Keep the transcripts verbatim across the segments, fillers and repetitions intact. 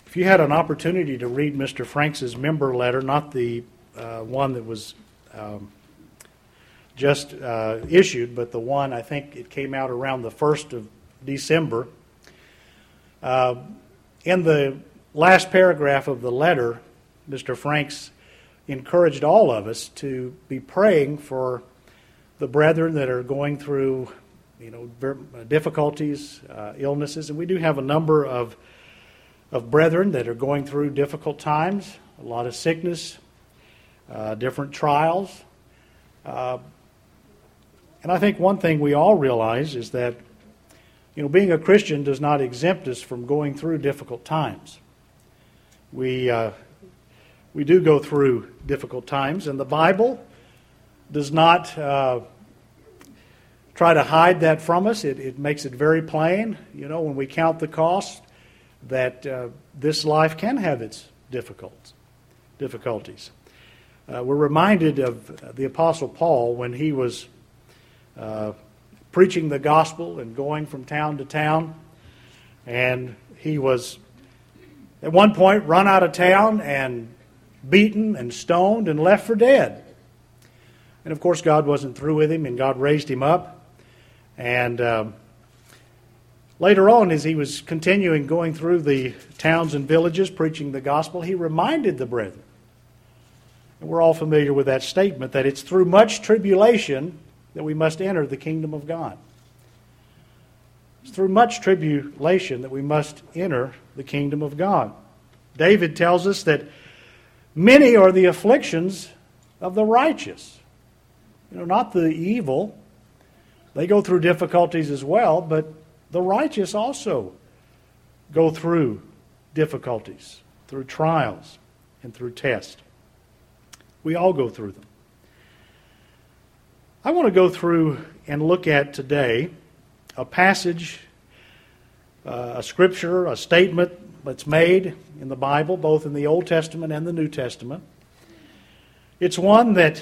If you had an opportunity to read Mister Franks' member letter, not the uh, one that was um, just uh, issued, but the one, I think it came out around the first of December, uh, in the last paragraph of the letter, Mister Franks encouraged all of us to be praying for the brethren that are going through, you know, difficulties, uh, illnesses, and we do have a number of of brethren that are going through difficult times, a lot of sickness, uh, different trials. Uh, and I think one thing we all realize is that, you know, being a Christian does not exempt us from going through difficult times. We uh, we do go through difficult times, and the Bible does not uh, try to hide that from us. It, it makes it very plain, you know, when we count the cost, that uh, this life can have its difficult, difficulties. Uh, we're reminded of the Apostle Paul when he was uh, preaching the gospel and going from town to town, and he was at one point run out of town and beaten and stoned and left for dead. And of course God wasn't through with him, and God raised him up. And um, later on, as he was continuing going through the towns and villages preaching the gospel, he reminded the brethren, and we're all familiar with that statement, that it's through much tribulation that we must enter the kingdom of God. It's through much tribulation that we must enter the kingdom of God. David tells us that many are the afflictions of the righteous. You know, not the evil. They go through difficulties as well, but the righteous also go through difficulties, through trials, and through tests. We all go through them. I want to go through and look at today a passage, uh, a scripture, a statement that's made in the Bible, both in the Old Testament and the New Testament. It's one that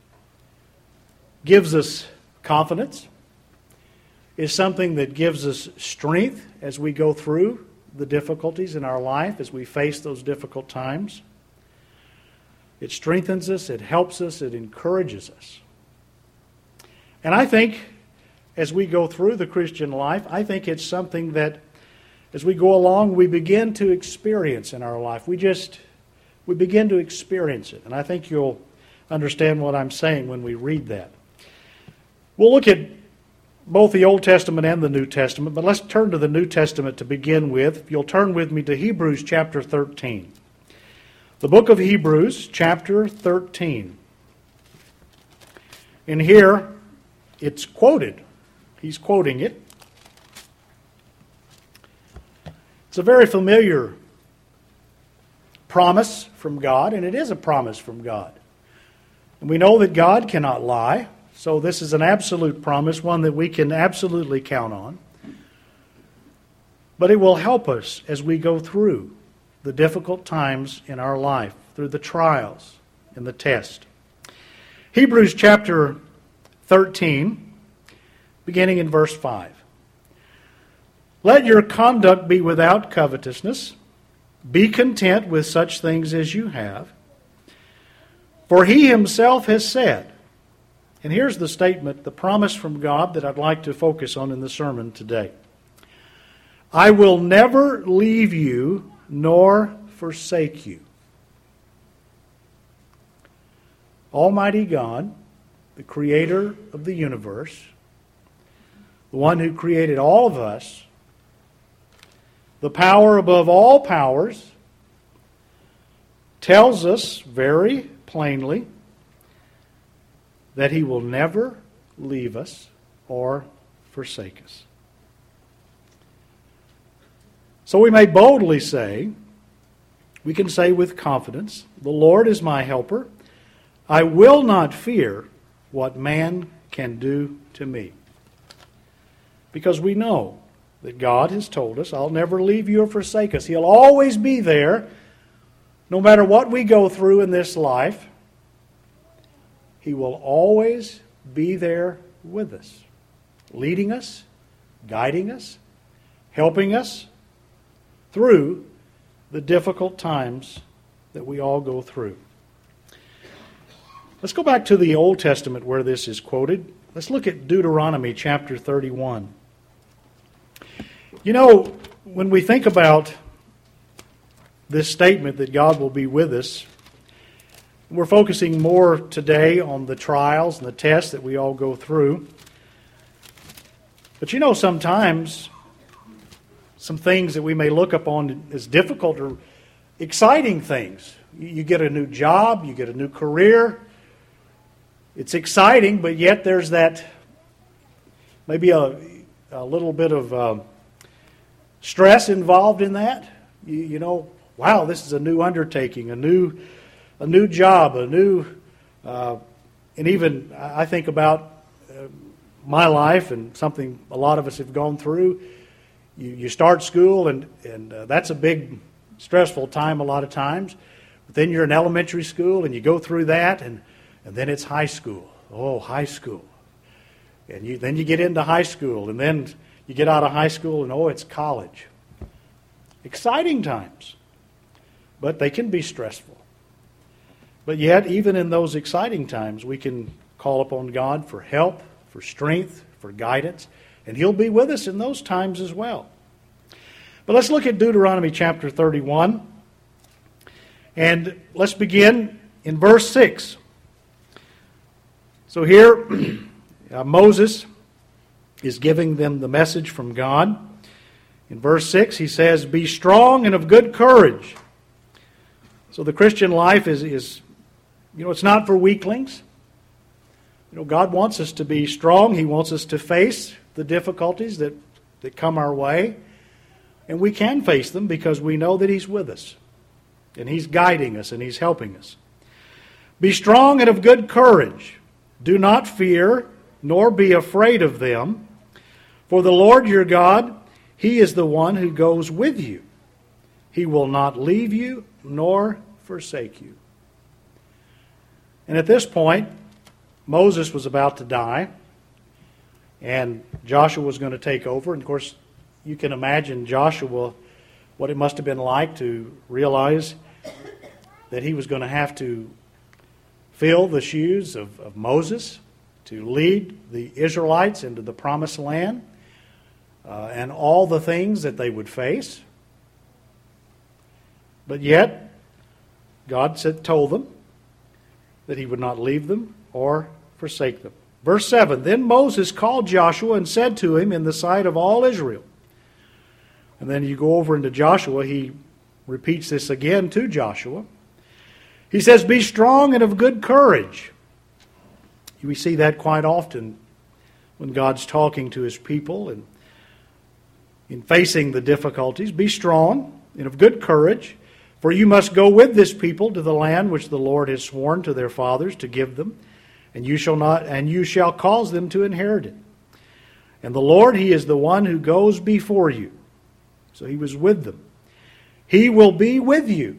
gives us confidence, is something that gives us strength as we go through the difficulties in our life, as we face those difficult times. It strengthens us, it helps us, it encourages us. And I think as we go through the Christian life, I think it's something that as we go along, we begin to experience in our life. We just, we begin to experience it. And I think you'll understand what I'm saying when we read that. We'll look at both the Old Testament and the New Testament, but let's turn to the New Testament to begin with. If you'll turn with me to Hebrews chapter thirteen. The book of Hebrews chapter thirteen. And here it's quoted. He's quoting it. It's a very familiar promise from God, and it is a promise from God. And we know that God cannot lie. So this is an absolute promise, one that we can absolutely count on. But it will help us as we go through the difficult times in our life, through the trials and the test. Hebrews chapter thirteen, beginning in verse five. Let your conduct be without covetousness. Be content with such things as you have. For he himself has said, and here's the statement, the promise from God that I'd like to focus on in the sermon today. I will never leave you nor forsake you. Almighty God, the creator of the universe, the one who created all of us, the power above all powers, tells us very plainly that he will never leave us or forsake us. So we may boldly say, we can say with confidence, the Lord is my helper. I will not fear what man can do to me. Because we know that God has told us, I'll never leave you or forsake us. He'll always be there, no matter what we go through in this life. He will always be there with us, leading us, guiding us, helping us through the difficult times that we all go through. Let's go back to the Old Testament where this is quoted. Let's look at Deuteronomy chapter thirty-one. You know, when we think about this statement that God will be with us, we're focusing more today on the trials and the tests that we all go through. But you know, sometimes some things that we may look upon as difficult or exciting things. You get a new job, you get a new career. It's exciting, but yet there's that maybe a, a little bit of uh, stress involved in that. You, you know, wow, this is a new undertaking, a new, a new job, a new, uh, and even I think about uh, my life and something a lot of us have gone through. You, you start school, and and uh, that's a big, stressful time a lot of times. But then you're in elementary school, and you go through that, and And then it's high school. Oh, high school. And you, then you get into high school, and then you get out of high school, and oh, it's college. Exciting times. But they can be stressful. But yet, even in those exciting times, we can call upon God for help, for strength, for guidance, and He'll be with us in those times as well. But let's look at Deuteronomy chapter thirty-one. And let's begin in verse six. So here, uh, Moses is giving them the message from God. In verse six, he says, "Be strong and of good courage." So the Christian life is, is, you know, it's not for weaklings. You know, God wants us to be strong. He wants us to face the difficulties that, that come our way. And we can face them because we know that He's with us. And He's guiding us and He's helping us. "Be strong and of good courage. Do not fear, nor be afraid of them. For the Lord your God, He is the one who goes with you. He will not leave you, nor forsake you." And at this point, Moses was about to die, and Joshua was going to take over. And of course, you can imagine Joshua, what it must have been like to realize that he was going to have to fill the shoes of, of Moses to lead the Israelites into the promised land uh, and all the things that they would face. But yet, God said, told them that He would not leave them or forsake them. Verse seven, "Then Moses called Joshua and said to him in the sight of all Israel." And then you go over into Joshua, he repeats this again to Joshua. He says, "Be strong and of good courage." We see that quite often when God's talking to His people and in facing the difficulties. "Be strong and of good courage, for you must go with this people to the land which the Lord has sworn to their fathers to give them, and you shall not, and you shall cause them to inherit it. And the Lord, He is the one who goes before you." So He was with them. "He will be with you.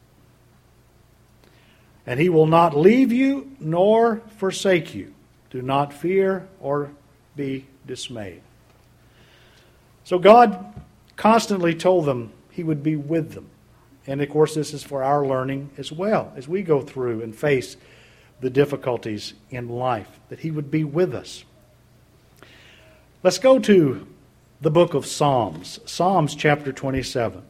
And He will not leave you nor forsake you. Do not fear or be dismayed." So God constantly told them He would be with them. And of course, this is for our learning as well, as we go through and face the difficulties in life, that He would be with us. Let's go to the book of Psalms, Psalms chapter twenty-seven.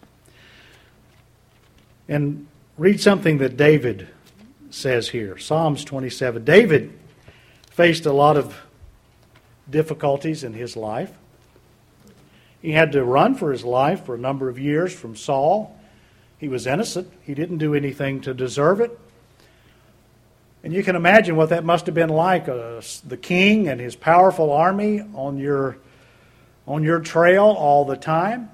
And read something that David says here. Psalms twenty-seven. David faced a lot of difficulties in his life. He had to run for his life for a number of years from Saul. He was innocent. He didn't do anything to deserve it. And you can imagine what that must have been like, uh, the king and his powerful army on your, on your trail all the time.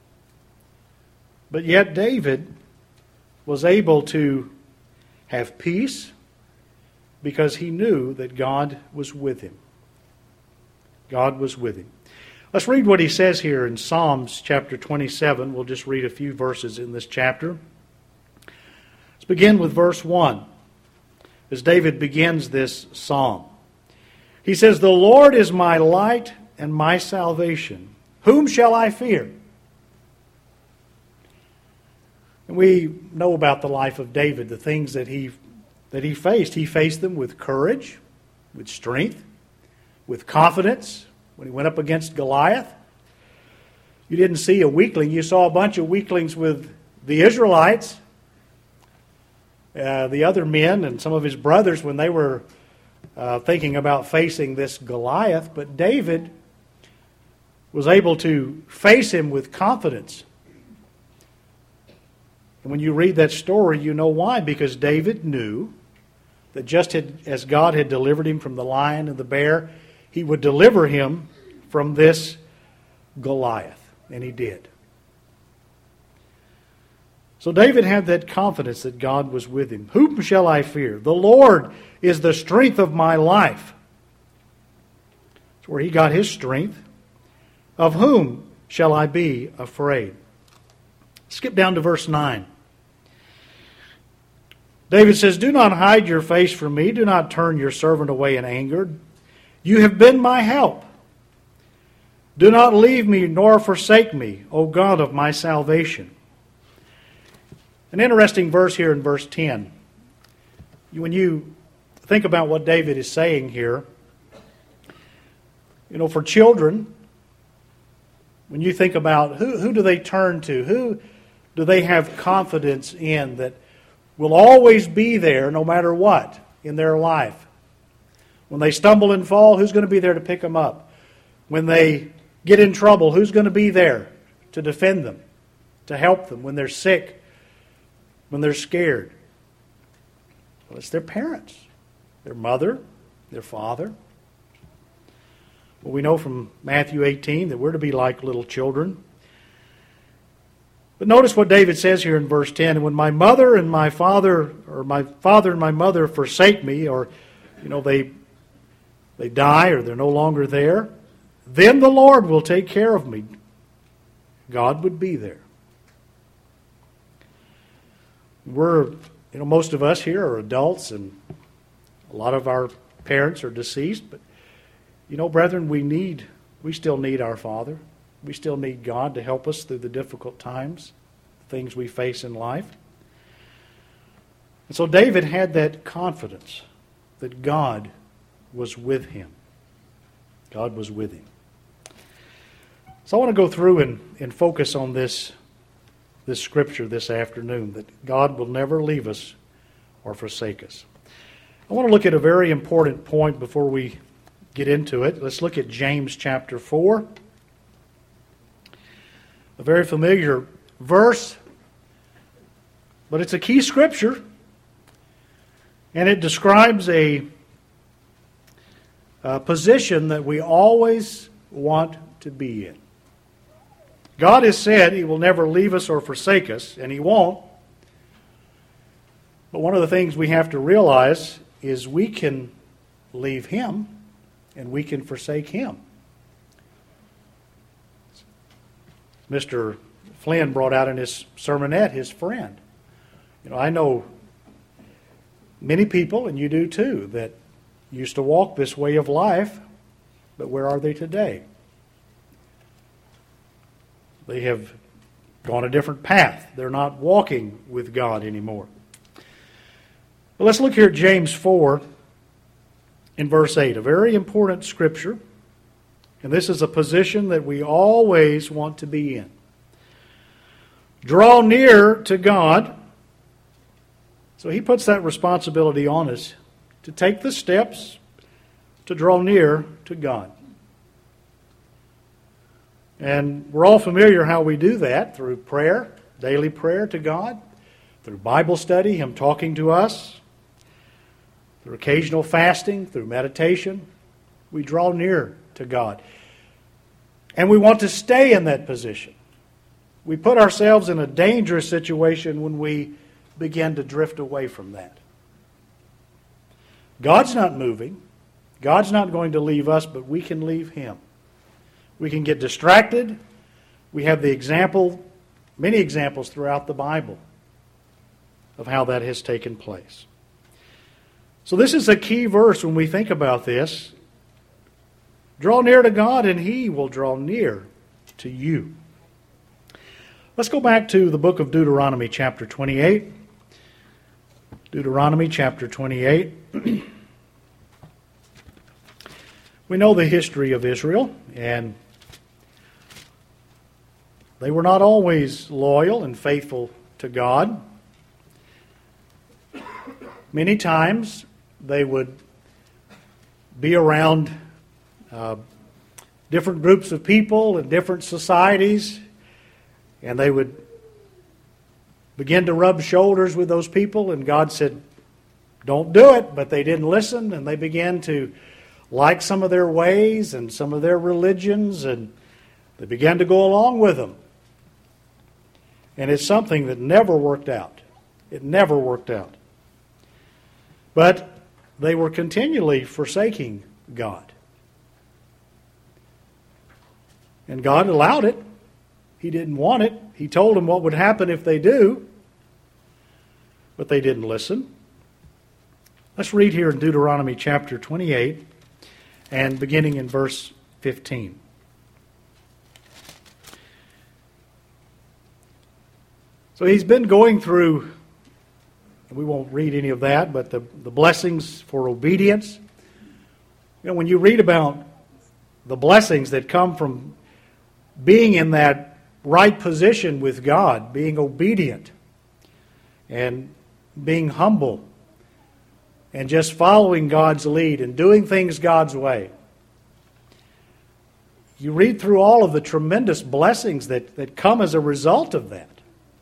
But yet David was able to have peace because he knew that God was with him. God was with him. Let's read what he says here in Psalms chapter twenty-seven. We'll just read a few verses in this chapter. Let's begin with verse one as David begins this psalm. He says, "The Lord is my light and my salvation. Whom shall I fear? And we know about the life of David, the things that he that he faced. He faced them with courage, with strength, with confidence when he went up against Goliath. You didn't see a weakling. You saw a bunch of weaklings with the Israelites, uh, the other men and some of his brothers when they were uh, thinking about facing this Goliath. But David was able to face him with confidence. And when you read that story, you know why. Because David knew that just as God had delivered him from the lion and the bear, he would deliver him from this Goliath. And he did. So David had that confidence that God was with him. Whom shall I fear? The Lord is the strength of my life. That's where he got his strength. Of whom shall I be afraid? Skip down to verse nine. David says, do not hide your face from me. Do not turn your servant away in anger. You have been my help. Do not leave me nor forsake me, O God of my salvation. An interesting verse here in verse ten. When you think about what David is saying here, you know, for children, when you think about who, who do they turn to, who do they have confidence in that will always be there no matter what in their life? When they stumble and fall, who's going to be there to pick them up? When they get in trouble, who's going to be there to defend them, to help them when they're sick, when they're scared? Well, it's their parents, their mother, their father. Well, we know from Matthew eighteen that we're to be like little children. But notice what David says here in verse ten. And when my mother and my father, or my father and my mother forsake me, or, you know, they, they die or they're no longer there, then the Lord will take care of me. God would be there. We're, you know, most of us here are adults, and a lot of our parents are deceased. But, you know, brethren, we need, we still need our Father. We still need God to help us through the difficult times, things we face in life. And so David had that confidence that God was with him. God was with him. So I want to go through and, and focus on this, this scripture this afternoon, that God will never leave us or forsake us. I want to look at a very important point before we get into it. Let's look at James chapter four. A very familiar verse, but it's a key scripture, and it describes a, a position that we always want to be in. God has said He will never leave us or forsake us, and He won't. But one of the things we have to realize is we can leave Him and we can forsake Him. Mister Flynn brought out in his sermonette his friend. You know, I know many people, and you do too, that used to walk this way of life, but where are they today? They have gone a different path. They're not walking with God anymore. But let's look here at James four in verse eight, a very important scripture. And this is a position that we always want to be in. Draw near to God. So He puts that responsibility on us to take the steps to draw near to God. And we're all familiar how we do that, through prayer, daily prayer to God, through Bible study, Him talking to us, through occasional fasting, through meditation. We draw near to God. And we want to stay in that position. We put ourselves in a dangerous situation when we begin to drift away from that. God's not moving. God's not going to leave us, but we can leave Him. We can get distracted. We have the example, many examples throughout the Bible of how that has taken place. So this is a key verse when we think about this. Draw near to God, and He will draw near to you. Let's go back to the book of Deuteronomy chapter twenty-eight. Deuteronomy chapter twenty-eight. We know the history of Israel, and they were not always loyal and faithful to God. Many times they would be around uh, different groups of people and different societies, and they would begin to rub shoulders with those people, and God said, don't do it, but they didn't listen, and they began to like some of their ways and some of their religions, and they began to go along with them. And it's something that never worked out. It never worked out. But they were continually forsaking God. And God allowed it. He didn't want it. He told them what would happen if they do. But they didn't listen. Let's read here in Deuteronomy chapter twenty-eight and beginning in verse fifteen. So he's been going through, we won't read any of that, but the, the blessings for obedience. You know, when you read about the blessings that come from being in that right position with God, being obedient and being humble and just following God's lead and doing things God's way. You read through all of the tremendous blessings that, that come as a result of that.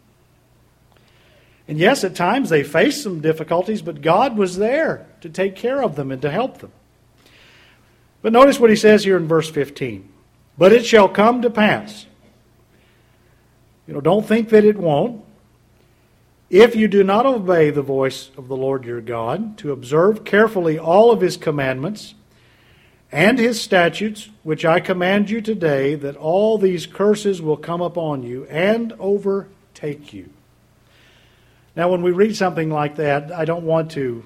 And yes, at times they faced some difficulties, but God was there to take care of them and to help them. But notice what he says here in verse fifteen. But it shall come to pass. You know, don't think that it won't. If you do not obey the voice of the Lord your God, to observe carefully all of his commandments and his statutes, which I command you today, that all these curses will come upon you and overtake you. Now, when we read something like that, I don't want to,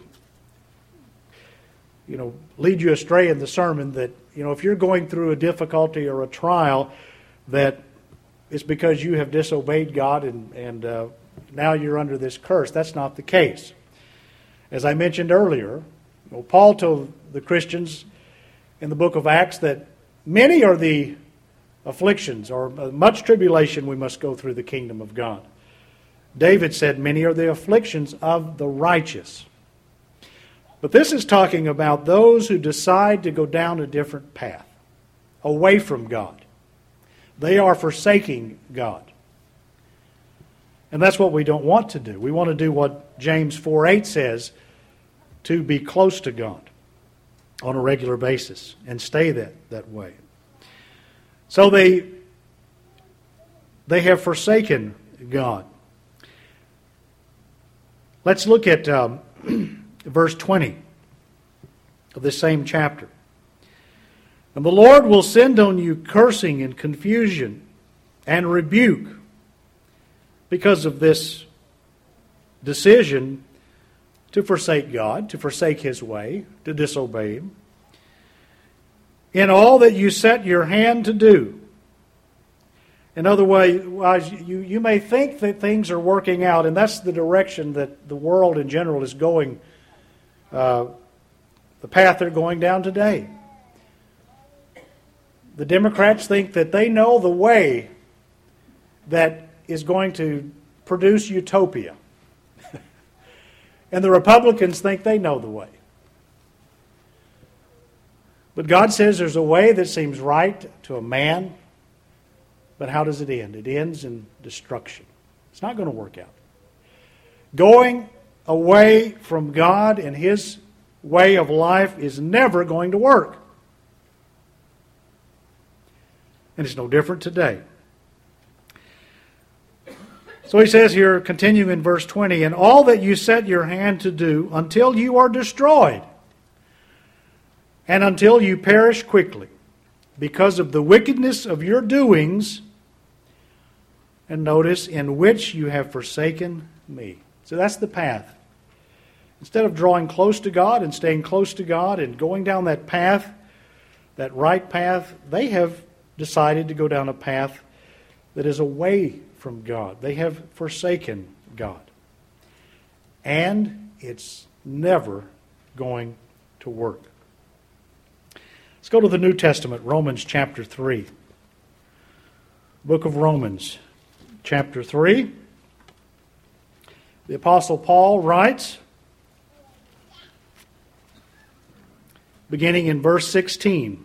you know, lead you astray in the sermon that, you know, if you're going through a difficulty or a trial, that it's because you have disobeyed God and, and uh, now you're under this curse. That's not the case. As I mentioned earlier, you know, Paul told the Christians in the book of Acts that many are the afflictions or much tribulation we must go through the kingdom of God. David said, many are the afflictions of the righteous. But this is talking about those who decide to go down a different path, away from God. They are forsaking God. And that's what we don't want to do. We want to do what James four eight says, to be close to God on a regular basis and stay that, that way. So they, they have forsaken God. Let's look at um, verse twenty of this same chapter. And the Lord will send on you cursing and confusion and rebuke because of this decision to forsake God, to forsake his way, to disobey him. In all that you set your hand to do. In other ways, you, you may think that things are working out, and that's the direction that the world in general is going, uh, the path they're going down today. The Democrats think that they know the way that is going to produce utopia. And the Republicans think they know the way. But God says there's a way that seems right to a man. But how does it end? It ends in destruction. It's not going to work out. Going away from God and his way of life is never going to work. And it's no different today. So he says here, continuing in verse twenty, and all that you set your hand to do until you are destroyed, and until you perish quickly, because of the wickedness of your doings, and notice, in which you have forsaken me. So that's the path. Instead of drawing close to God and staying close to God and going down that path, that right path, they have decided to go down a path that is away from God. They have forsaken God. And it's never going to work. Let's go to the New Testament, Romans chapter three. Book of Romans, chapter three. The Apostle Paul writes, beginning in verse sixteen.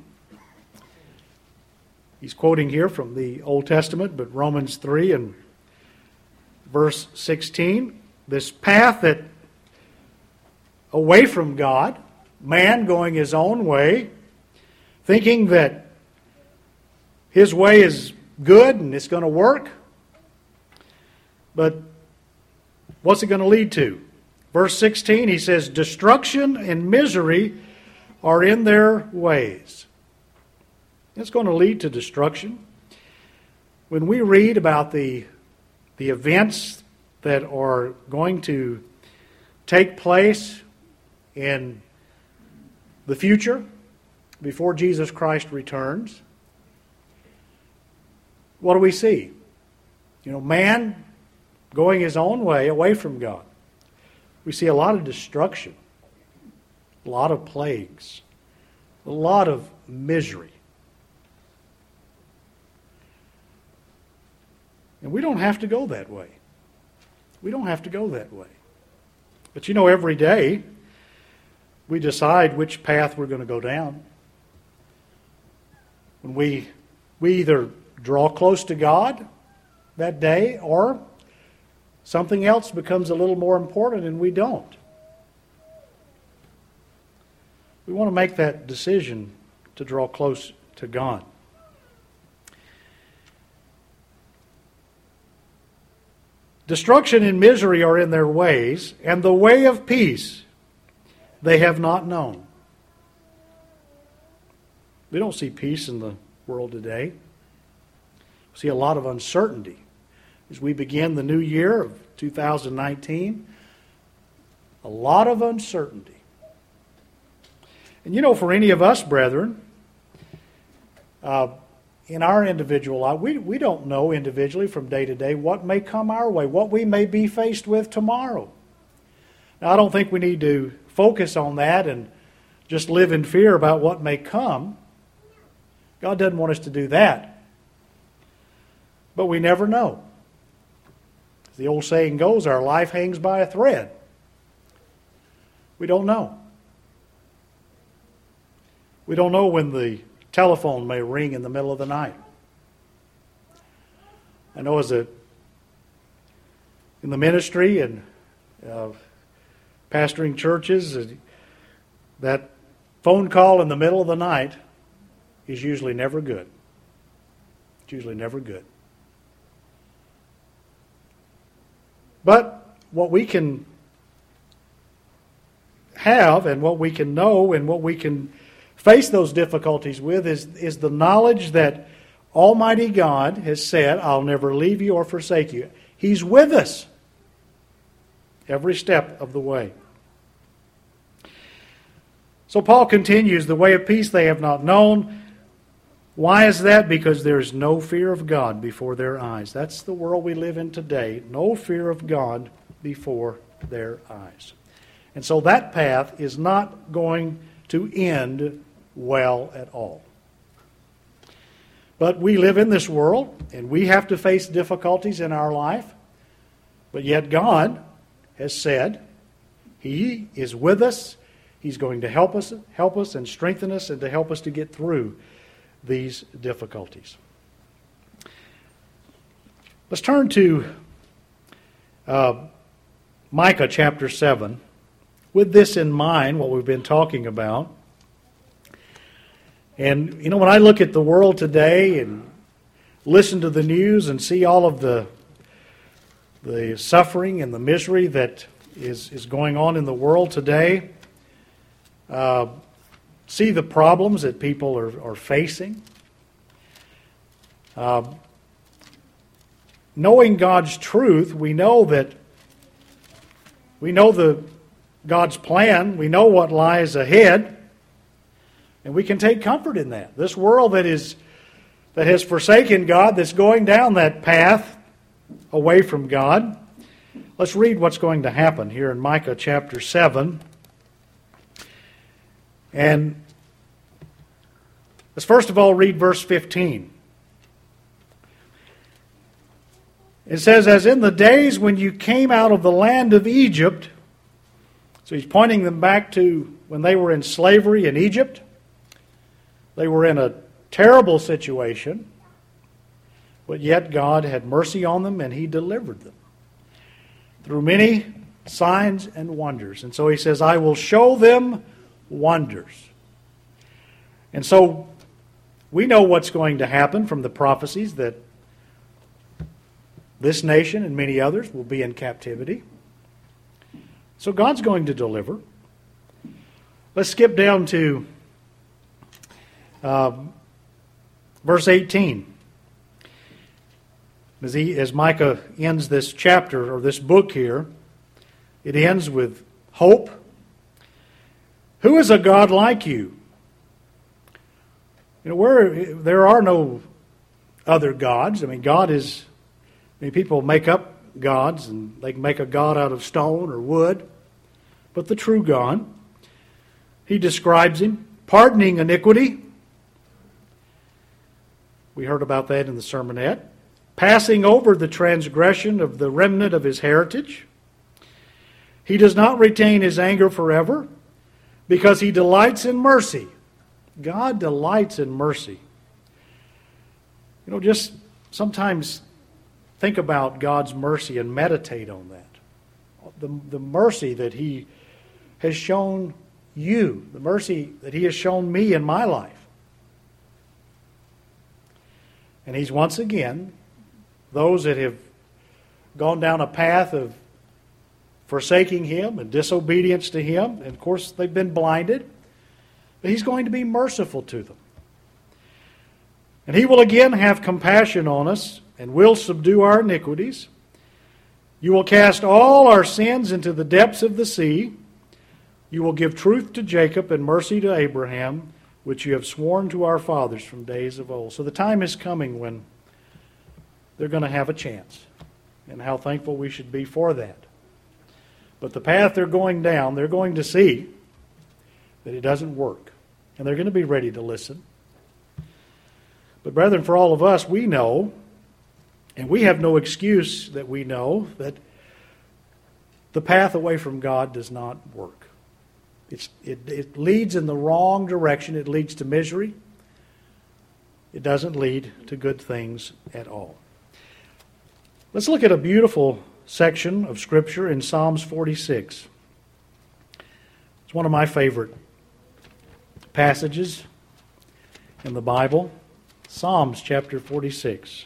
He's quoting here from the Old Testament, but Romans three and verse sixteen. This path that away from God, man going his own way, thinking that his way is good and it's going to work. But what's it going to lead to? Verse sixteen, he says, destruction and misery are in their ways. It's going to lead to destruction. When we read about the, the events that are going to take place in the future before Jesus Christ returns, what do we see? You know, man going his own way away from God. We see a lot of destruction, a lot of plagues, a lot of misery. And we don't have to go that way. We don't have to go that way. But you know, every day we decide which path we're going to go down. When we we either draw close to God that day, or something else becomes a little more important and we don't. We want to make that decision to draw close to God. Destruction and misery are in their ways, and the way of peace they have not known. We don't see peace in the world today. We see a lot of uncertainty. As we begin the new year of two thousand nineteen, a lot of uncertainty. And you know, for any of us, brethren, uh, in our individual life, we, we don't know individually from day to day what may come our way, what we may be faced with tomorrow. Now, I don't think we need to focus on that and just live in fear about what may come. God doesn't want us to do that. But we never know. As the old saying goes, our life hangs by a thread. We don't know. We don't know when the telephone may ring in the middle of the night. I know as a in the ministry and uh, pastoring churches, uh, that phone call in the middle of the night is usually never good. It's usually never good. But what we can have and what we can know and what we can face those difficulties with is, is the knowledge that Almighty God has said, I'll never leave you or forsake you. He's with us every step of the way. So Paul continues, the way of peace they have not known. Why is that? Because there's no fear of God before their eyes. That's the world we live in today. No fear of God before their eyes. And so that path is not going to end well at all. But we live in this world, and we have to face difficulties in our life. But yet God has said He is with us. He's going to help us, help us and strengthen us, and to help us to get through these difficulties. Let's turn to uh, Micah chapter seven. With this in mind, what we've been talking about. And, you know, when I look at the world today and listen to the news and see all of the the suffering and the misery that is, is going on in the world today, uh, see the problems that people are, are facing, uh, knowing God's truth, we know that we know the God's plan, we know what lies ahead. And we can take comfort in that. This world that is that has forsaken God, that's going down that path, away from God. Let's read what's going to happen here in Micah chapter seven. And let's first of all read verse fifteen. It says, "As in the days when you came out of the land of Egypt," so he's pointing them back to when they were in slavery in Egypt. They were in a terrible situation, but yet God had mercy on them and He delivered them through many signs and wonders. And so He says, "I will show them wonders." And so we know what's going to happen from the prophecies, that this nation and many others will be in captivity. So God's going to deliver. Let's skip down to uh, verse eighteen. As, he, as Micah ends this chapter, or this book here, it ends with hope. "Who is a God like you?" You know, where there are no other gods. I mean, God is, I mean, people make up gods, and they can make a god out of stone or wood. But the true God, He describes Him, pardoning iniquity. We heard about that in the sermonette. Passing over the transgression of the remnant of His heritage. He does not retain His anger forever, because He delights in mercy. God delights in mercy. You know, just sometimes think about God's mercy and meditate on that. The, the mercy that He has shown you, the mercy that He has shown me in my life. And He's once again, those that have gone down a path of forsaking Him and disobedience to Him, and of course they've been blinded, but He's going to be merciful to them. And He will again have compassion on us and will subdue our iniquities. "You will cast all our sins into the depths of the sea. You will give truth to Jacob and mercy to Abraham, which you have sworn to our fathers from days of old." So the time is coming when they're going to have a chance. And how thankful we should be for that. But the path they're going down, they're going to see that it doesn't work. And they're going to be ready to listen. But brethren, for all of us, we know, and we have no excuse that we know, that the path away from God does not work. It's, it, it leads in the wrong direction. It leads to misery. It doesn't lead to good things at all. Let's look at a beautiful section of Scripture in Psalms forty-six. It's one of my favorite passages in the Bible. Psalms chapter forty-six.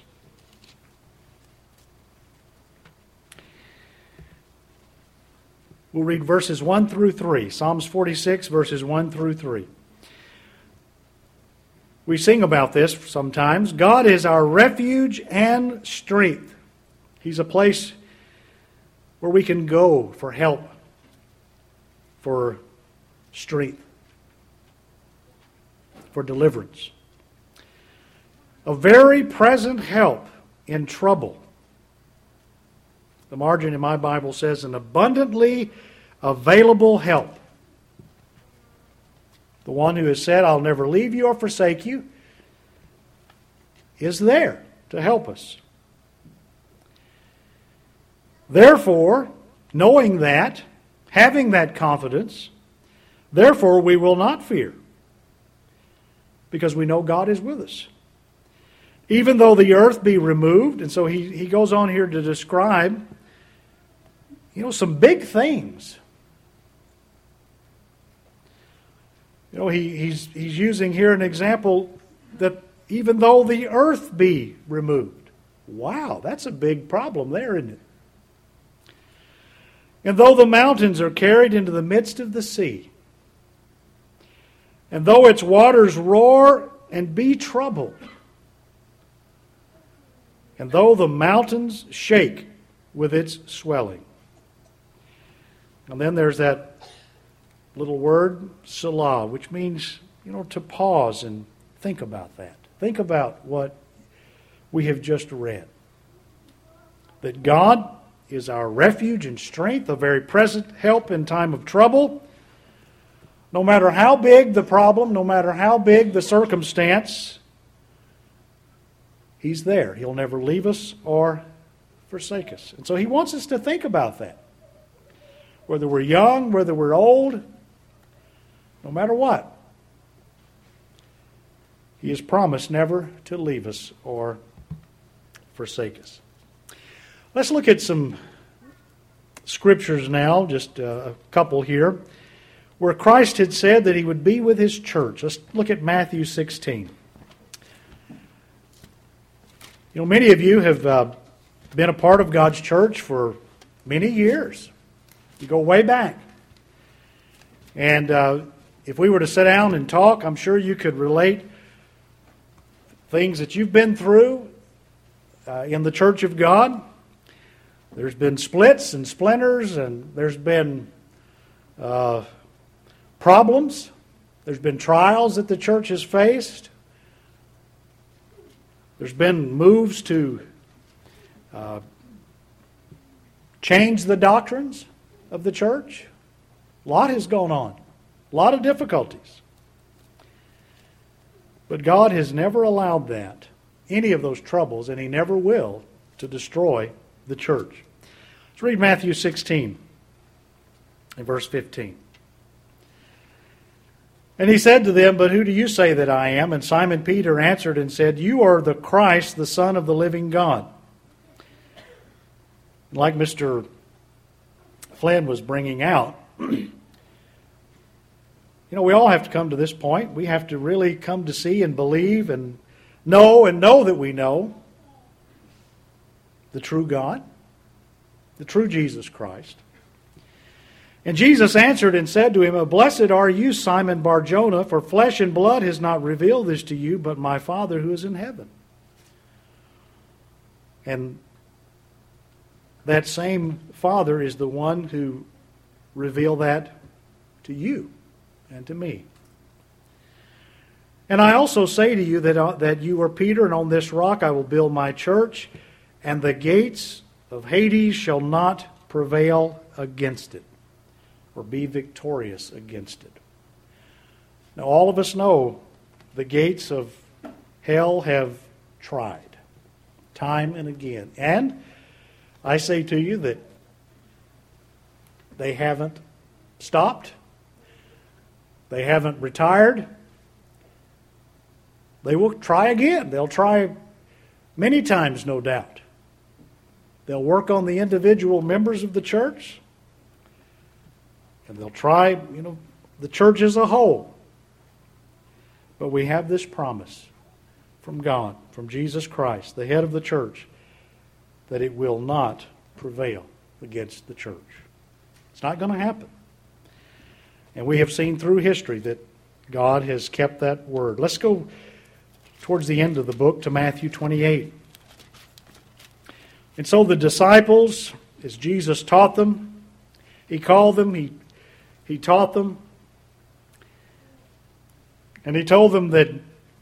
We'll read verses one through three. Psalms forty-six, verses one through three. We sing about this sometimes. God is our refuge and strength. He's a place where we can go for help, for strength, for deliverance. A very present help in trouble. The margin in my Bible says an abundantly available help. The one who has said, "I'll never leave you or forsake you," is there to help us. Therefore, knowing that, having that confidence, therefore we will not fear, because we know God is with us. Even though the earth be removed, and so he, he goes on here to describe, you know, some big things. You know, he, he's, he's using here an example that even though the earth be removed. Wow, that's a big problem there, isn't it? And though the mountains are carried into the midst of the sea, and though its waters roar and be troubled, and though the mountains shake with its swelling. And then there's that little word, Selah, which means, you know, to pause and think about that. Think about what we have just read. that God is our refuge and strength, a very present help in time of trouble. No matter how big the problem, no matter how big the circumstance, He's there. He'll never leave us or forsake us. And so He wants us to think about that. Whether we're young, whether we're old, no matter what, He has promised never to leave us or forsake us. Let's look at some scriptures now, just a couple here, where Christ had said that He would be with His church. Let's look at Matthew sixteen. You know, many of you have uh, been a part of God's church for many years. You go way back. And uh, if we were to sit down and talk, I'm sure you could relate things that you've been through uh, in the church of God. There's been splits and splinters, and there's been uh, problems. There's been trials that the church has faced. There's been moves to uh, change the doctrines of the church. A lot has gone on. A lot of difficulties. But God has never allowed that, any of those troubles, and He never will, to destroy the church. Let's read Matthew sixteen and verse fifteen. And He said to them, "But who do you say that I am?" And Simon Peter answered and said, "You are the Christ, the Son of the living God." Like Mister Flynn was bringing out, you know, we all have to come to this point. We have to really come to see and believe and know and know that we know the true God, the true Jesus Christ. And Jesus answered and said to him, "Blessed are you, Simon Bar-Jonah, for flesh and blood has not revealed this to you, but my Father who is in heaven." And that same Father is the one who revealed that to you and to me. "And I also say to you that, uh, that you are Peter, and on this rock I will build my church, and the gates of Hades shall not prevail against it," or be victorious against it. Now, all of us know the gates of hell have tried time and again. And I say to you that they haven't stopped. They haven't retired. They will try again. They'll try many times, no doubt. They'll work on the individual members of the church. And they'll try, you know, the church as a whole. But we have this promise from God, from Jesus Christ, the head of the church, that it will not prevail against the church. It's not going to happen. And we have seen through history that God has kept that word. Let's go towards the end of the book to Matthew twenty-eight. And so the disciples, as Jesus taught them, He called them, He He taught them, and He told them that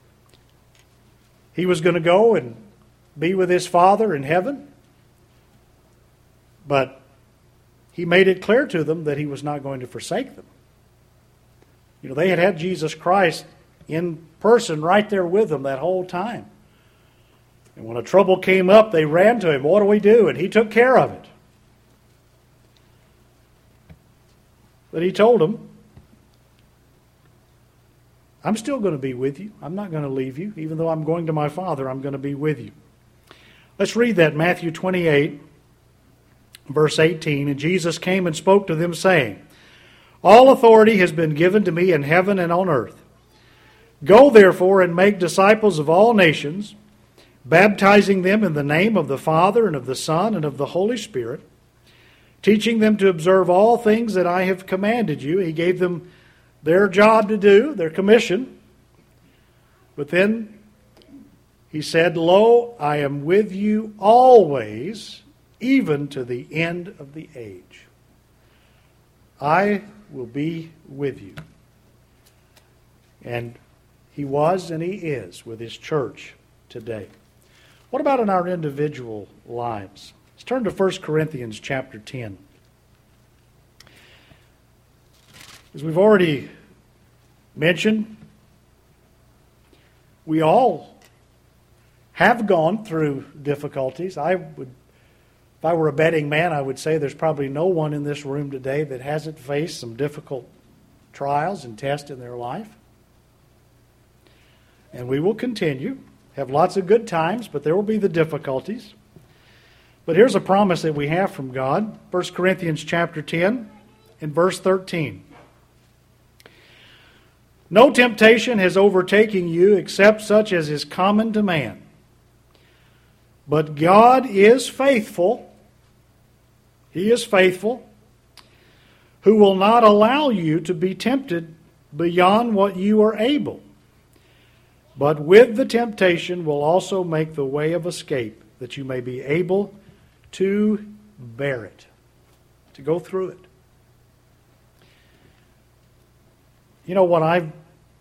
He was going to go and be with His Father in heaven. But He made it clear to them that He was not going to forsake them. You know, they had had Jesus Christ in person right there with them that whole time. And when a trouble came up, they ran to Him. "What do we do?" And He took care of it. But He told them, "I'm still going to be with you. I'm not going to leave you. Even though I'm going to my Father, I'm going to be with you." Let's read that, Matthew twenty-eight, verse eighteen. "And Jesus came and spoke to them, saying, All authority has been given to me in heaven and on earth. Go therefore and make disciples of all nations, baptizing them in the name of the Father and of the Son and of the Holy Spirit, teaching them to observe all things that I have commanded you." He gave them their job to do, their commission. But then He said, "Lo, I am with you always, even to the end of the age." I will be with you. And He was and He is with His church today. What about in our individual lives? Let's turn to First Corinthians chapter ten. As we've already mentioned, we all have gone through difficulties. I would, if I were a betting man, I would say there's probably no one in this room today that hasn't faced some difficult trials and tests in their life. And we will continue, have lots of good times, but there will be the difficulties. But here's a promise that we have from God. First Corinthians chapter ten and verse thirteen. No temptation has overtaken you except such as is common to man. But God is faithful. He is faithful, who will not allow you to be tempted beyond what you are able, but with the temptation will also make the way of escape, that you may be able to bear it, to go through it. You know what I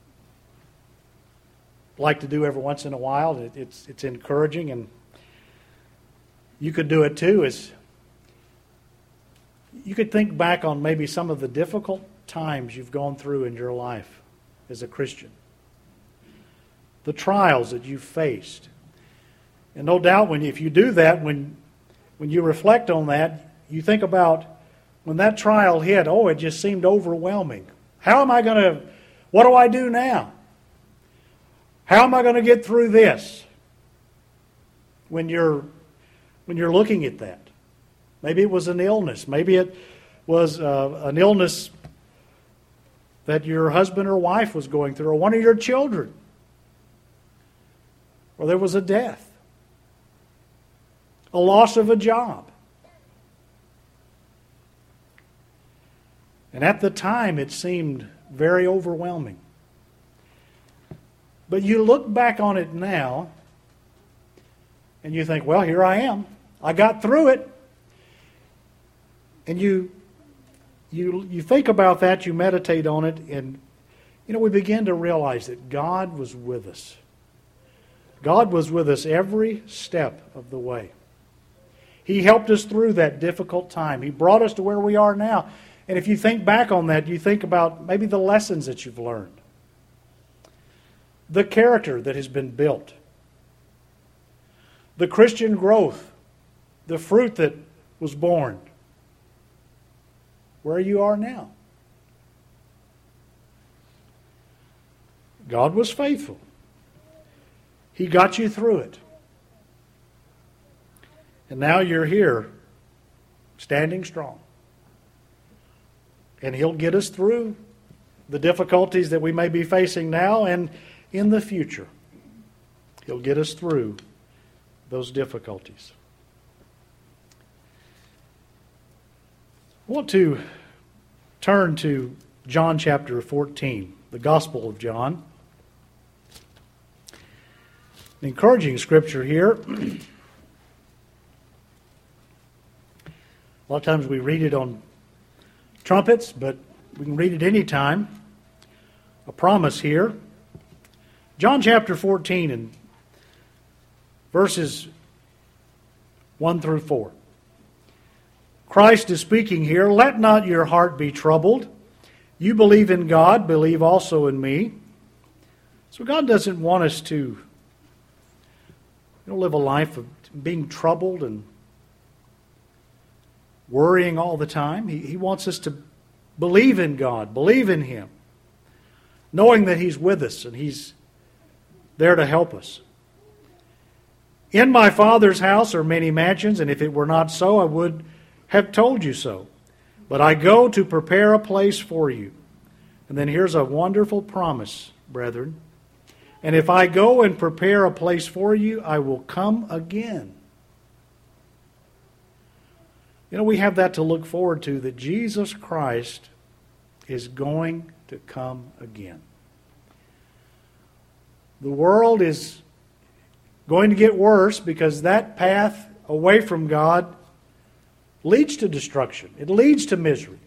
like to do every once in a while, it, it's, it's encouraging, and you could do it too, is you could think back on maybe some of the difficult times you've gone through in your life as a Christian. The trials that you've faced. And no doubt when if you do that, when when you reflect on that, you think about when that trial hit, oh, it just seemed overwhelming. How am I going to, what do I do now? How am I going to get through this? When you're when you're looking at that. Maybe it was an illness. Maybe it was uh, an illness that your husband or wife was going through, or one of your children. Or there was a death. A loss of a job. And at the time it seemed very overwhelming. But you look back on it now and you think, well, here I am. I got through it. And you you you think about that, you meditate on it, and you know, we begin to realize that God was with us. God was with us every step of the way. He helped us through that difficult time. He brought us to where we are now. And if you think back on that, you think about maybe the lessons that you've learned. The character that has been built. The Christian growth. The fruit that was born. Where you are now. God was faithful. He got you through it. And now you're here, standing strong. And He'll get us through the difficulties that we may be facing now and in the future. He'll get us through those difficulties. I want to turn to John chapter fourteen, the Gospel of John. An encouraging scripture here. A lot of times we read it on trumpets, but we can read it any time. A promise here. John chapter fourteen and verses one through four. Christ is speaking here. Let not your heart be troubled. You believe in God, believe also in me. So God doesn't want us to you know, live a life of being troubled and worrying all the time. He, he wants us to believe in God, believe in Him, knowing that He's with us and He's there to help us. In my Father's house are many mansions, and if it were not so, I would have told you so. But I go to prepare a place for you. And then here's a wonderful promise, brethren. And if I go and prepare a place for you, I will come again. You know, we have that to look forward to, that Jesus Christ is going to come again. The world is going to get worse because that path away from God leads to destruction. It leads to misery.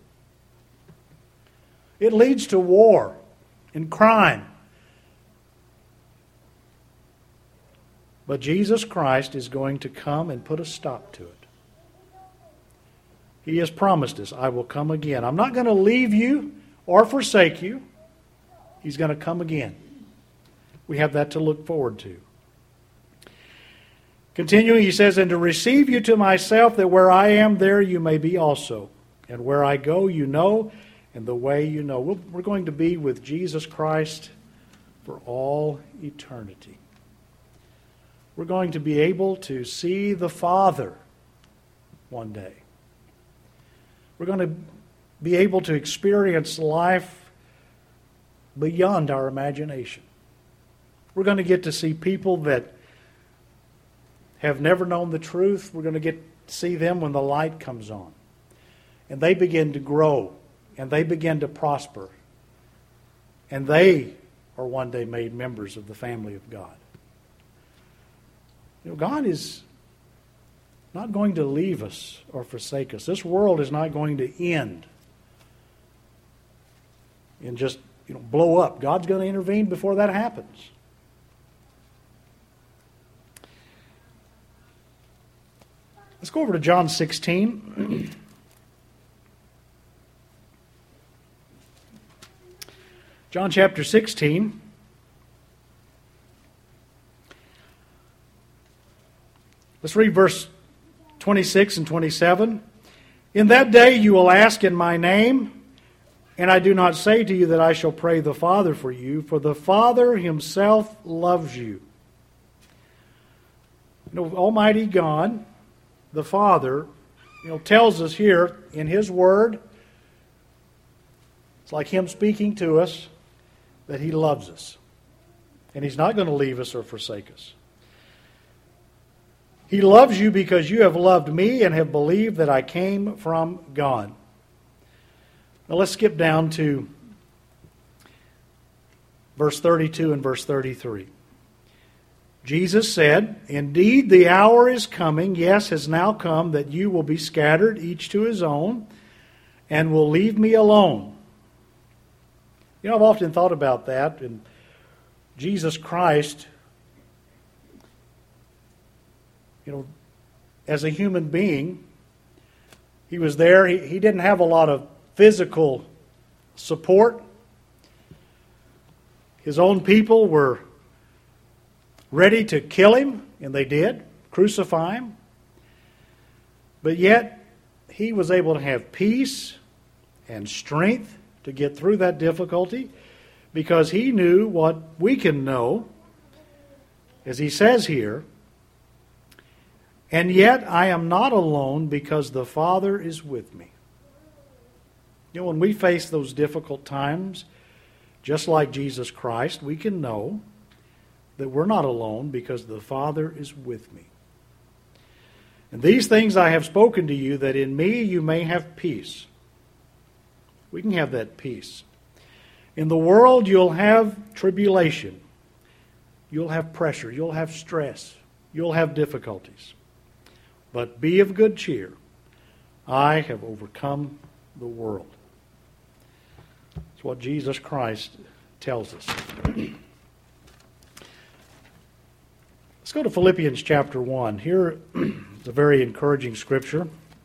It leads to war and crime. But Jesus Christ is going to come and put a stop to it. He has promised us, I will come again. I'm not going to leave you or forsake you. He's going to come again. We have that to look forward to. Continuing, he says, and to receive you to myself, that where I am, there you may be also. And where I go, you know, and the way you know. We're going to be with Jesus Christ for all eternity. We're going to be able to see the Father one day. We're going to be able to experience life beyond our imagination. We're going to get to see people that have never known the truth. We're going to get to see them when the light comes on. And they begin to grow. And they begin to prosper. And they are one day made members of the family of God. You know, God is not going to leave us or forsake us. This world is not going to end and just, you know, blow up. God's going to intervene before that happens. Let's go over to John sixteen. John chapter sixteen. Let's read verse twenty-six and twenty-seven. In that day you will ask in my name, and I do not say to you that I shall pray the Father for you, for the Father himself loves you. You know, Almighty God, the Father, you know, tells us here in His Word, it's like Him speaking to us, that He loves us. And He's not going to leave us or forsake us. He loves you because you have loved me and have believed that I came from God. Now let's skip down to verse thirty-two and verse thirty-three. Jesus said, indeed the hour is coming, yes, has now come, that you will be scattered, each to his own, and will leave me alone. You know, I've often thought about that, and Jesus Christ, you know, as a human being, He was there. He, he didn't have a lot of physical support. His own people were ready to kill Him, and they did, crucify Him. But yet, He was able to have peace and strength to get through that difficulty because He knew what we can know, as He says here, and yet I am not alone because the Father is with me. You know, when we face those difficult times, just like Jesus Christ, we can know that we're not alone because the Father is with me. And these things I have spoken to you, that in me you may have peace. We can have that peace. In the world you'll have tribulation. You'll have pressure. You'll have stress. You'll have difficulties. But be of good cheer. I have overcome the world. That's what Jesus Christ tells us. Let's go to Philippians chapter one. Here is a very encouraging scripture.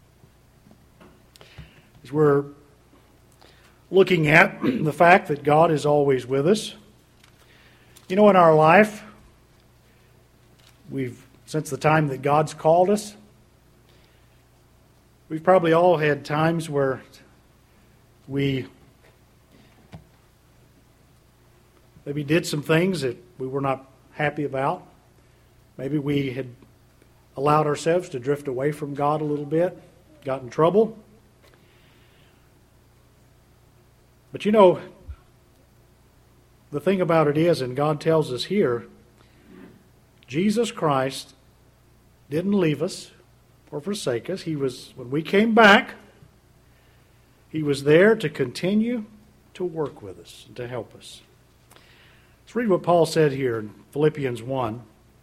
As we're looking at the fact that God is always with us. You know, in our life, we've, since the time that God's called us, we've probably all had times where we maybe did some things that we were not happy about. Maybe we had allowed ourselves to drift away from God a little bit, got in trouble. But you know, the thing about it is, and God tells us here, Jesus Christ didn't leave us or forsake us. He was, when we came back, He was there to continue to work with us and to help us. Let's read what Paul said here in Philippians one.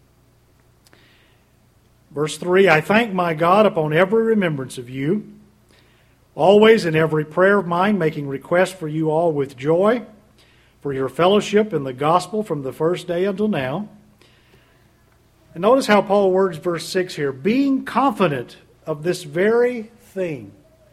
Verse three, I thank my God upon every remembrance of you, always in every prayer of mine, making request for you all with joy, for your fellowship in the gospel from the first day until now. And notice how Paul words verse six here, being confident of this very thing.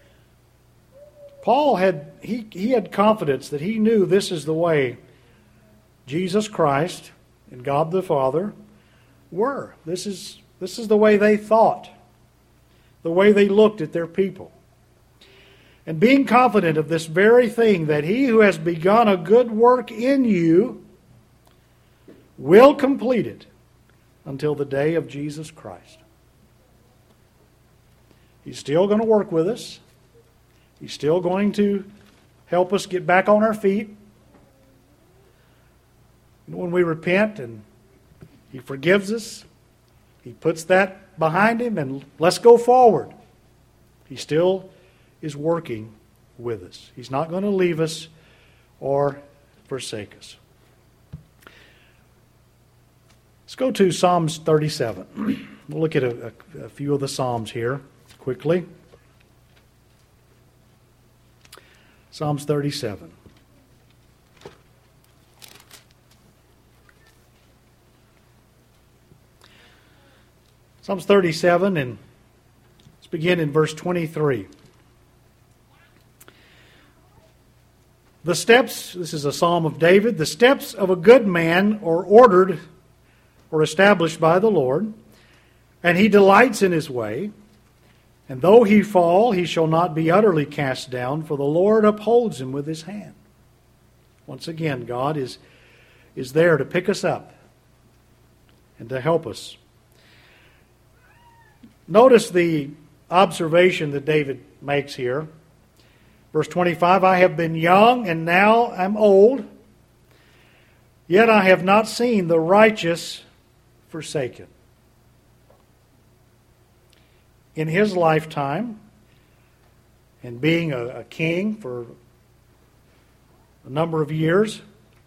Paul had he, he had confidence that he knew this is the way Jesus Christ and God the Father were. This is this is the way they thought, the way they looked at their people. And being confident of this very thing, that he who has begun a good work in you will complete it until the day of Jesus Christ. He's still going to work with us. He's still going to help us get back on our feet. When we repent and He forgives us, He puts that behind Him, and let's go forward. He still is working with us. He's not going to leave us or forsake us. Let's go to Psalms thirty-seven. We'll look at a, a, a few of the Psalms here quickly. Psalms thirty-seven. Psalms thirty-seven, and let's begin in verse twenty-three. The steps, this is a psalm of David, the steps of a good man are ordered or established by the Lord, and he delights in his way. And though he fall, he shall not be utterly cast down, for the Lord upholds him with his hand. Once again, God is, is there to pick us up and to help us. Notice the observation that David makes here. Verse twenty-five, I have been young and now am old, yet I have not seen the righteous forsaken. In his lifetime, and being a, a king for a number of years,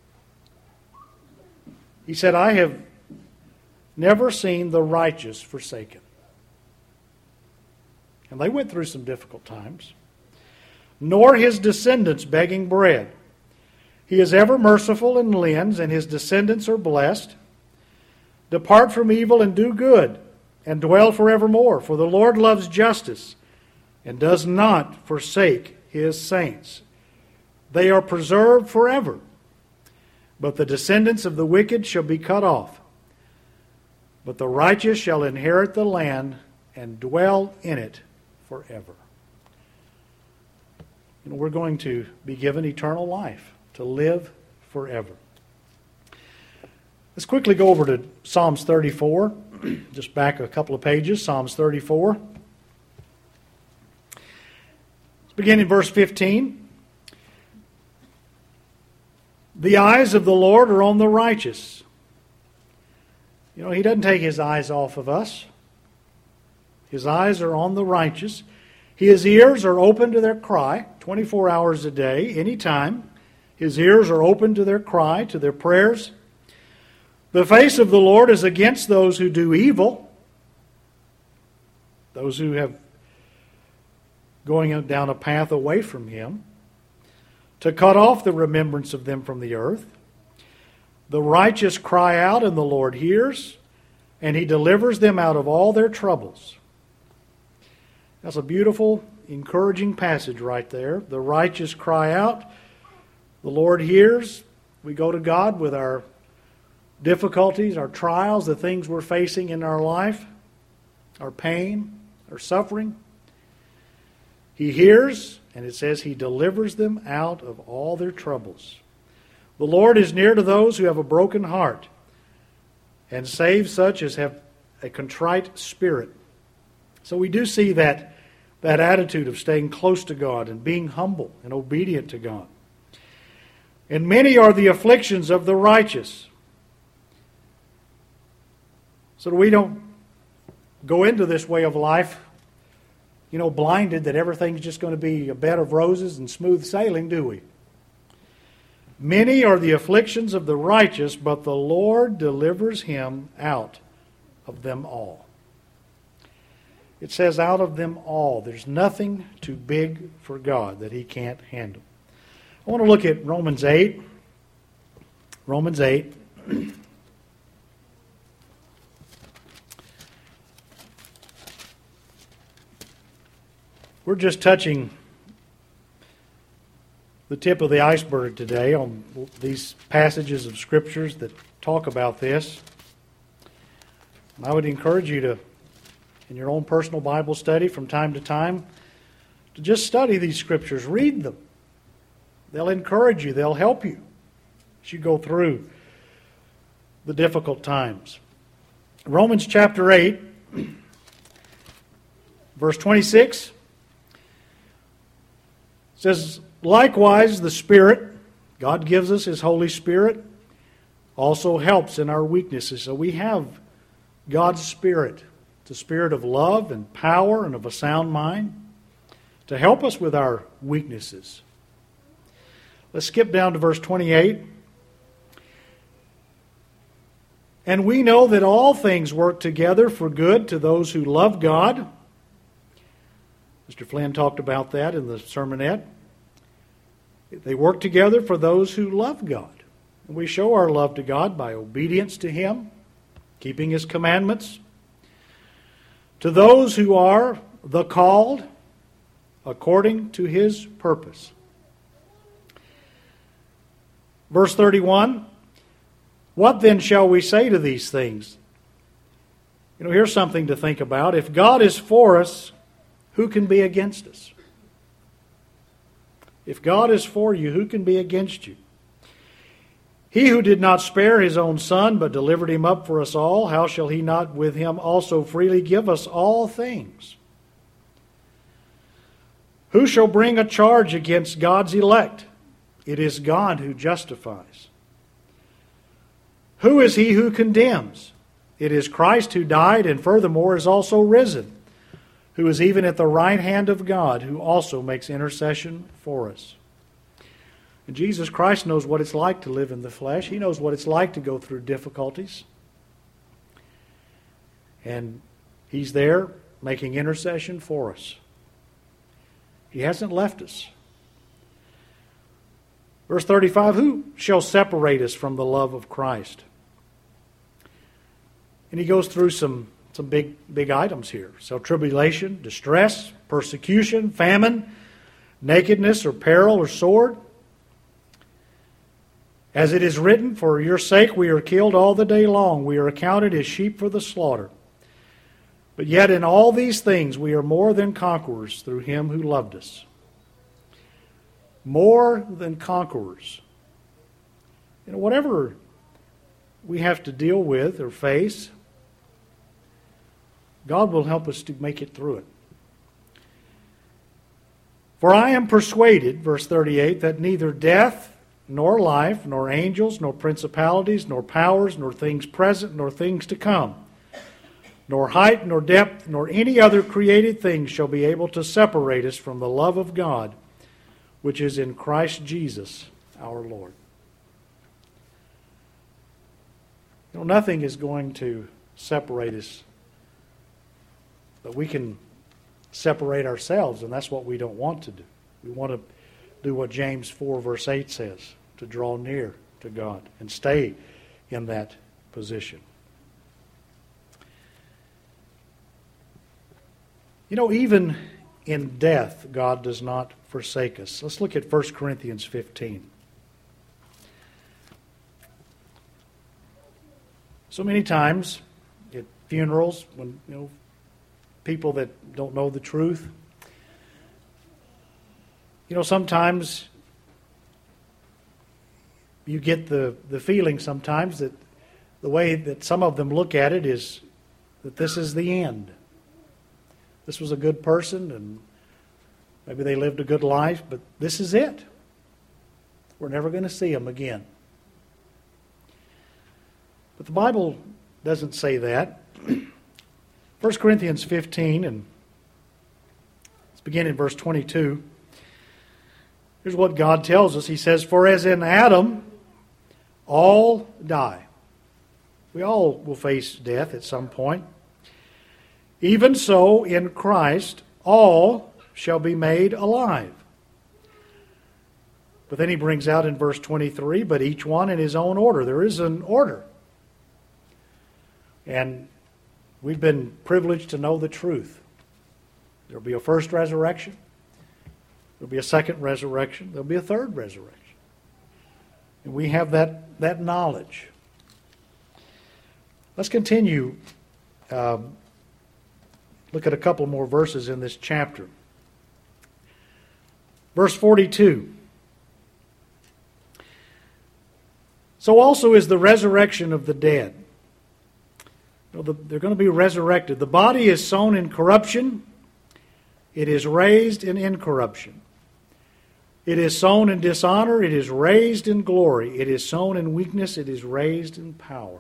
he said, I have never seen the righteous forsaken. And they went through some difficult times. Nor his descendants begging bread. He is ever merciful and lends, and his descendants are blessed. Depart from evil and do good, and dwell forevermore. For the Lord loves justice, and does not forsake his saints. They are preserved forever. But the descendants of the wicked shall be cut off. But the righteous shall inherit the land, and dwell in it forever. You know, we're going to be given eternal life, to live forever. Let's quickly go over to Psalms thirty-four. Just back a couple of pages, Psalms thirty-four. Let's begin in verse fifteen. The eyes of the Lord are on the righteous. You know, He doesn't take His eyes off of us. His eyes are on the righteous. His ears are open to their cry, twenty-four hours a day, any time. His ears are open to their cry, to their prayers. The face of the Lord is against those who do evil, those who have going down a path away from Him, to cut off the remembrance of them from the earth. The righteous cry out, and the Lord hears, and He delivers them out of all their troubles. That's a beautiful, encouraging passage right there. The righteous cry out. The Lord hears. We go to God with our difficulties, our trials, the things we're facing in our life, our pain, our suffering. He hears, and it says He delivers them out of all their troubles. The Lord is near to those who have a broken heart, and saves such as have a contrite spirit. So we do see that that attitude of staying close to God and being humble and obedient to God. And many are the afflictions of the righteous. So we don't go into this way of life, you know, blinded that everything's just going to be a bed of roses and smooth sailing, do we? Many are the afflictions of the righteous, but the Lord delivers him out of them all. It says out of them all. There's nothing too big for God that He can't handle. I want to look at Romans eight. Romans eight. We're just touching the tip of the iceberg today on these passages of Scriptures that talk about this. And I would encourage you to, in your own personal Bible study from time to time, to just study these Scriptures. Read them. They'll encourage you. They'll help you as you go through the difficult times. Romans chapter eight, verse twenty-six says, likewise the Spirit, God gives us His Holy Spirit, also helps in our weaknesses. So we have God's Spirit, the Spirit of love and power and of a sound mind, to help us with our weaknesses. Let's skip down to verse twenty-eight. And we know that all things work together for good to those who love God. Mister Flynn talked about that in the sermonette. They work together for those who love God. And we show our love to God by obedience to Him, keeping His commandments. To those who are the called according to His purpose. Verse thirty-one, what then shall we say to these things? You know, here's something to think about. If God is for us, who can be against us? If God is for you, who can be against you? He who did not spare His own Son, but delivered Him up for us all, how shall He not with Him also freely give us all things? Who shall bring a charge against God's elect? It is God who justifies. Who is he who condemns? It is Christ who died and furthermore is also risen, who is even at the right hand of God, who also makes intercession for us. And Jesus Christ knows what it's like to live in the flesh. He knows what it's like to go through difficulties. And He's there making intercession for us. He hasn't left us. Verse thirty-five, who shall separate us from the love of Christ? And he goes through some, some big, big items here. So tribulation, distress, persecution, famine, nakedness or peril or sword. As it is written, for your sake we are killed all the day long. We are accounted as sheep for the slaughter. But yet in all these things we are more than conquerors through Him who loved us. More than conquerors. You know, whatever we have to deal with or face, God will help us to make it through it. For I am persuaded, verse thirty-eight, that neither death, nor life, nor angels, nor principalities, nor powers, nor things present, nor things to come, nor height, nor depth, nor any other created thing shall be able to separate us from the love of God, which is in Christ Jesus our Lord. You know, nothing is going to separate us, but we can separate ourselves, and that's what we don't want to do. We want to do what James four verse eight says, to draw near to God and stay in that position. You know, even in death, God does not forsake us. Let's look at First Corinthians fifteen. So many times at funerals, when you know people that don't know the truth, you know, sometimes you get the, the feeling sometimes that the way that some of them look at it is that this is the end. This was a good person and maybe they lived a good life, but this is it. We're never going to see them again. But the Bible doesn't say that. First Corinthians fifteen, and let's begin in verse twenty-two. Here's what God tells us. He says, for as in Adam all die. We all will face death at some point. Even so in Christ all shall be made alive. But then he brings out in verse twenty-three, but each one in his own order. There is an order. And we've been privileged to know the truth. There will be a first resurrection. There'll be a second resurrection. There'll be a third resurrection. And we have that, that knowledge. Let's continue. Um, look at a couple more verses in this chapter. Verse forty-two. So also is the resurrection of the dead. You know, the, they're going to be resurrected. The body is sown in corruption. It is raised in incorruption. It is sown in dishonor. It is raised in glory. It is sown in weakness. It is raised in power.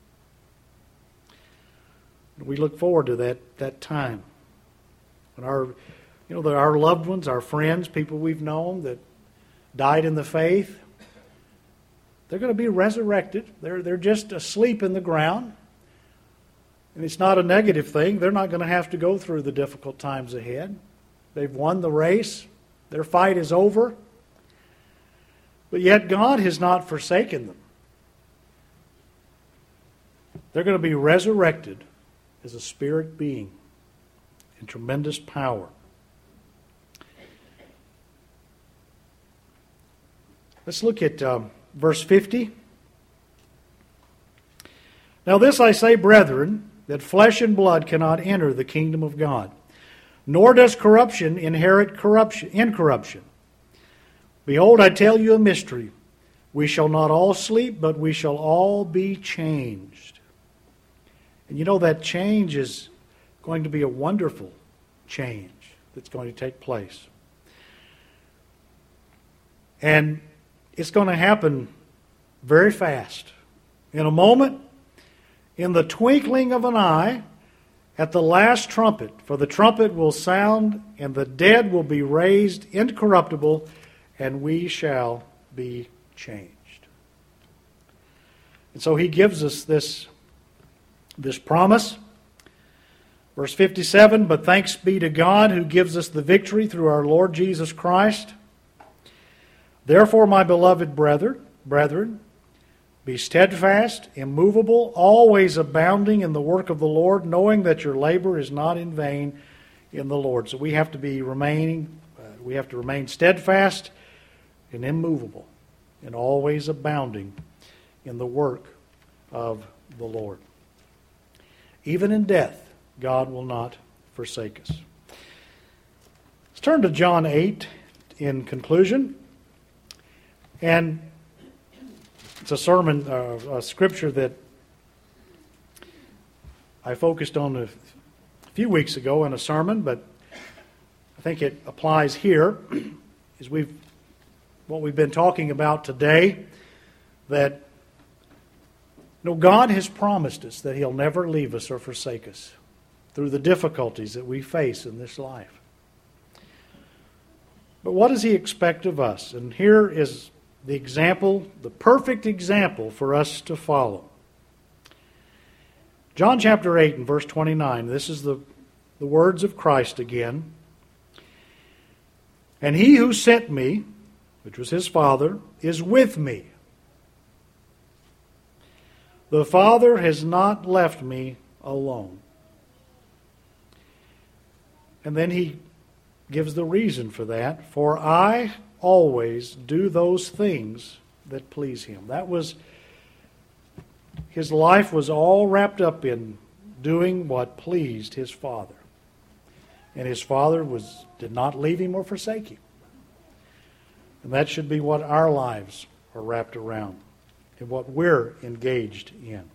We look forward to that, that time when our, you know, that our loved ones, our friends, people we've known that died in the faith, they're going to be resurrected. They're, they're just asleep in the ground. And it's not a negative thing. They're not going to have to go through the difficult times ahead. They've won the race. Their fight is over. But yet God has not forsaken them. They're going to be resurrected as a spirit being in tremendous power. Let's look at um, verse fifty. Now this I say, brethren, that flesh and blood cannot enter the kingdom of God, nor does corruption inherit corruption, incorruption. Behold, I tell you a mystery. We shall not all sleep, but we shall all be changed. And you know that change is going to be a wonderful change that's going to take place. And it's going to happen very fast. In a moment, in the twinkling of an eye, at the last trumpet. For the trumpet will sound, and the dead will be raised incorruptible, and we shall be changed. And so he gives us this This promise. Verse fifty-seven, but thanks be to God who gives us the victory through our Lord Jesus Christ. Therefore, my beloved brethren, brethren, be steadfast, immovable, always abounding in the work of the Lord, knowing that your labor is not in vain in the Lord. So we have to be remaining, uh, we have to remain steadfast and immovable, and always abounding in the work of the Lord. Even in death, God will not forsake us. Let's turn to John eight in conclusion. And it's a sermon, uh, a scripture that I focused on a few weeks ago in a sermon, but I think it applies here. As we've, what we've been talking about today, that No, God has promised us that He'll never leave us or forsake us through the difficulties that we face in this life. But what does He expect of us? And here is the example, the perfect example for us to follow. John chapter eight and verse twenty-nine, this is the, the words of Christ again. And He who sent me, which was His Father, is with me. The Father has not left me alone. And then he gives the reason for that. For I always do those things that please Him. That was, his life was all wrapped up in doing what pleased his Father. And his Father was did not leave him or forsake him. And that should be what our lives are wrapped around, and what we're engaged in.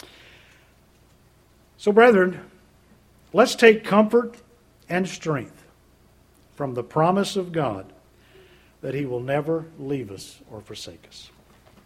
So, brethren, let's take comfort and strength from the promise of God that He will never leave us or forsake us.